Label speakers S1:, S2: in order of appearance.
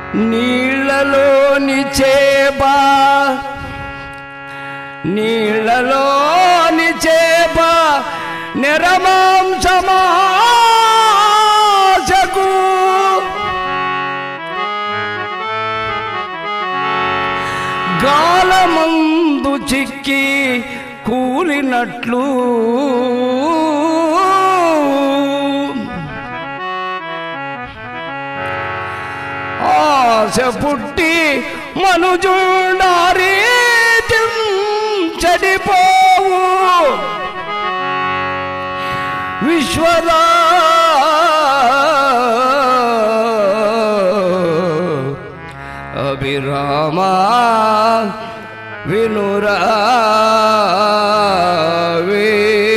S1: నీళ్ళలోని చేప నీళ్ళలోని చేప నిరమాంసమాసకు గాలమందు చిక్కి కూలినట్లు ఆశ పుట్టి మనుజుండారి చెడిపోవు విశ్వదా అభిరామా వినురావే.